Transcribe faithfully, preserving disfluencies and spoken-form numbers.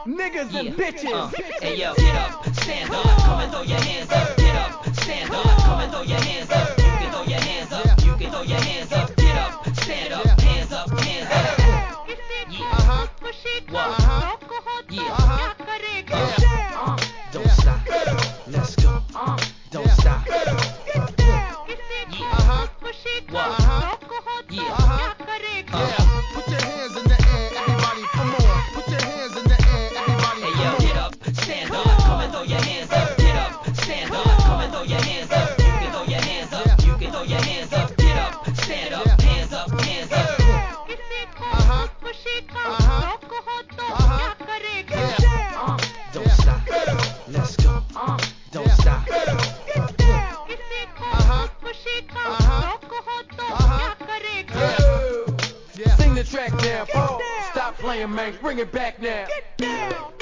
niggas and bitches. Uh, hey yo, get up, stand up, come and throw your hands up. Get up, stand up, come and throw your hands up. You can throw your hands up, you can throw your hands up. Get up, stand up, hands up, hands up. Yeah. What? Yeah. Uh, don't stop. Let's go. Don't stop. Yeah. What? Yeah. Uh, Put your hands in the air, everybody, come on. Put your hands in the air, everybody, hey come yo, on. get up, stand up, come and throw your hands up. Get up, stand up, come and throw your hands up. You can throw your hands up, you can throw your hands up. Get up, stand up, hands up, hands up. Uh-huh. Uh-huh. Uh-huh. Uh, don't stop. Let's go. Don't stop. Uh-huh. Uh-huh. Uh-huh. Sing the track now, pause. Stop playing, man, bring it back now.